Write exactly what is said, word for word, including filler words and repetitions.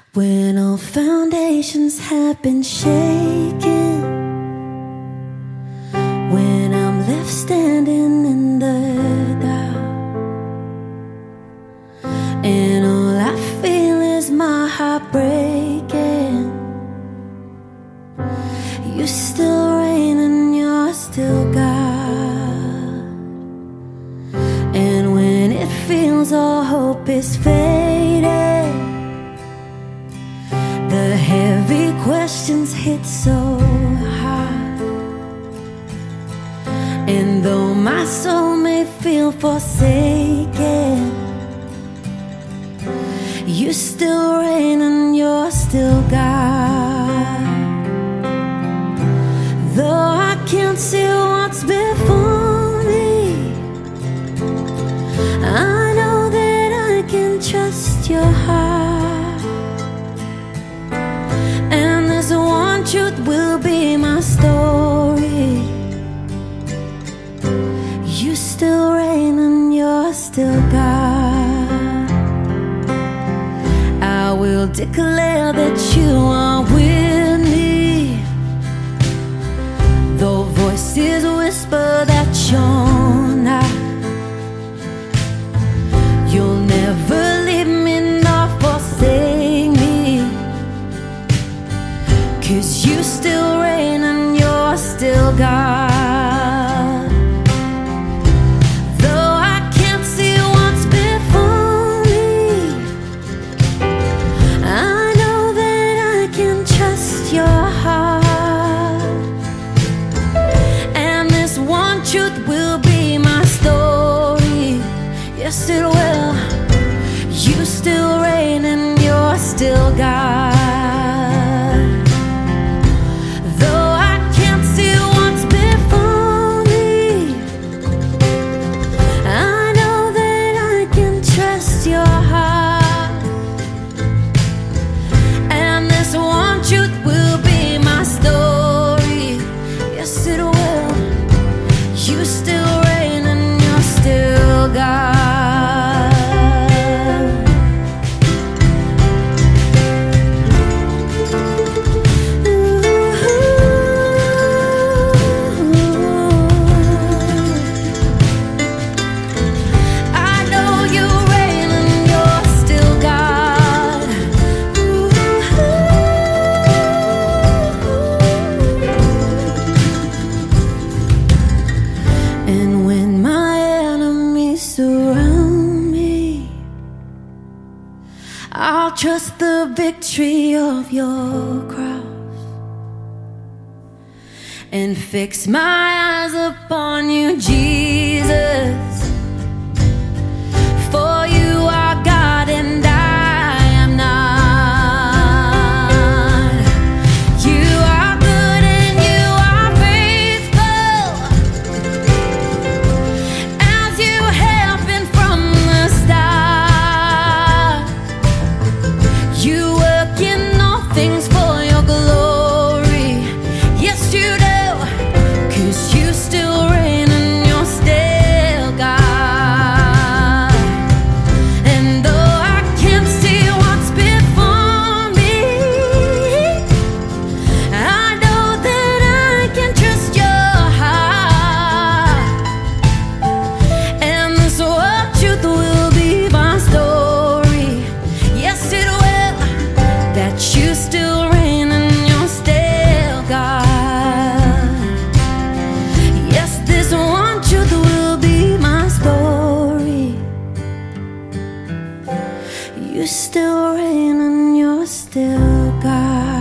When all foundations have been shaken, when I'm left standing in the dark, and all I feel is my heart breaking, you still reign and you're still God. And when it feels all hope is fading, the heavy questions hit so hard, and though my soul may feel forsaken, you still reign and you're still God. Though I can't see what's before me, I know that I can trust your heart. And this one truth will be my story: you still reign and you're still God. I will declare that you are with me, though voices whisper that you're not. You'll never leave me nor forsake me, 'cause you still reign and you're still God. Though I can't see what's before me, I know that I can trust your heart. And this one truth will be my story: yes, it will. You still reign and you're still God. And when my enemies surround me, I'll trust the victory of your cross and fix my eyes upon you, Jesus. For you are God and I am not. You are good and you are faithful, as you have been from the start. You work in all things for your glory. Yes, you do, 'cause you still reign and you're still God. And though I can't see what's before me, I know that I can trust your heart. And this one truth will be my story: yes, it will, that you still reign and you're still God. Yes, this one truth will be my story: you still reign and you're still God.